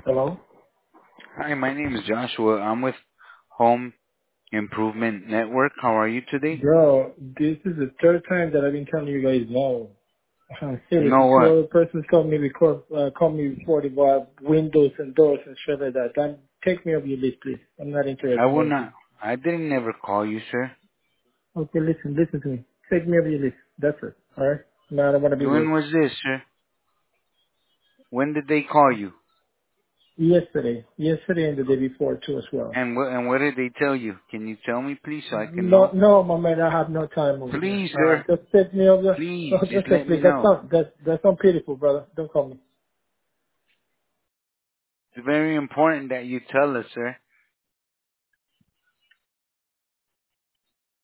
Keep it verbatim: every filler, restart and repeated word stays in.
Hello? Hi, my name is Joshua. I'm with Home Improvement Network. How are you today? Bro, this is the third time that I've been telling you guys no. Uh, You seriously, know two what? other persons called me before, uh, called me before about windows and doors and shit like that. Then take me off your list, please. I'm not I interested in will anything. not. I didn't never call you, sir. Okay, listen, listen to me. Take me off your list. That's it. Alright? No, I don't want to be When rude. was this, sir? When did they call you? Yesterday. Yesterday and the day before too as well. And what and what did they tell you? Can you tell me, please, so I can No, know? no, my man, I have no time over here. Please, Uh, sir. just take me over. Please, Okay, just okay, let me please. That's know. not, that's, that's not pitiful, brother. Don't call me. It's very important that you tell us, sir.